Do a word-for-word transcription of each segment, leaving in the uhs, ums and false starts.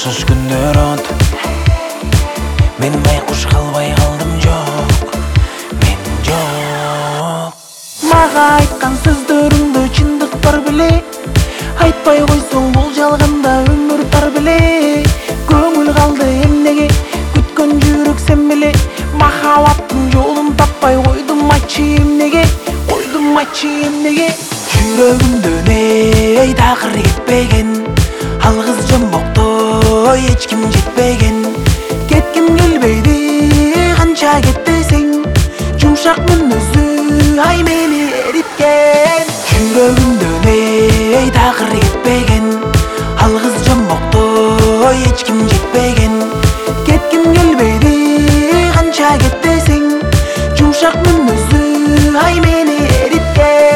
Махсус күндөр өтүп мен байкуш калбай калдым, жок, мен жок. Мага айткан сөздөрүңдө чындык бар беле? Айтпай койсоң бул жалганда өмүр тар беле? Көңүл калды эмнеге күткөн жүрөк сен беле? Махабаттын жолун таппай койдум, айтчы эмнеге, койдум айтчы эмнеге? Жүрөгүмдө эй такыр кетпеген, алгыз жомбоктой эч ким жетпеген. Кетким келбейди канча кет десең, жумшак мүнөзү ай мени эриткен. Жүрөгүмдө эй такыр кетпеген, алгыз жомбоктой эч ким жетпеген. Кетким келбейди канча кет десең, жумшак мүнөзү ай мени эриткен.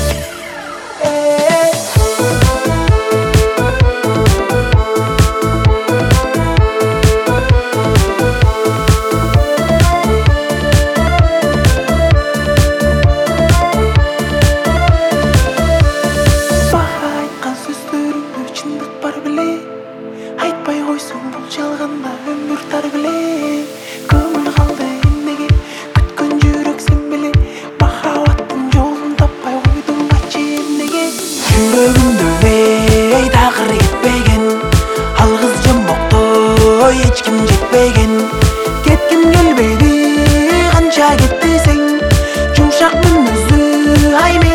Айтпай койсоң бул жалганда өмүр тар беле? Көңүл калды эмнеге күткөн жүрөк сен беле? Махабаттын жолун таппай койдум, айтчы эмнеге? Жүрөгүмдө эй такыр кетпеген, алгыз жомбоктой эч ким жетпеген. Кетким келбейди канча кет десең, жумшак мүнөзү ай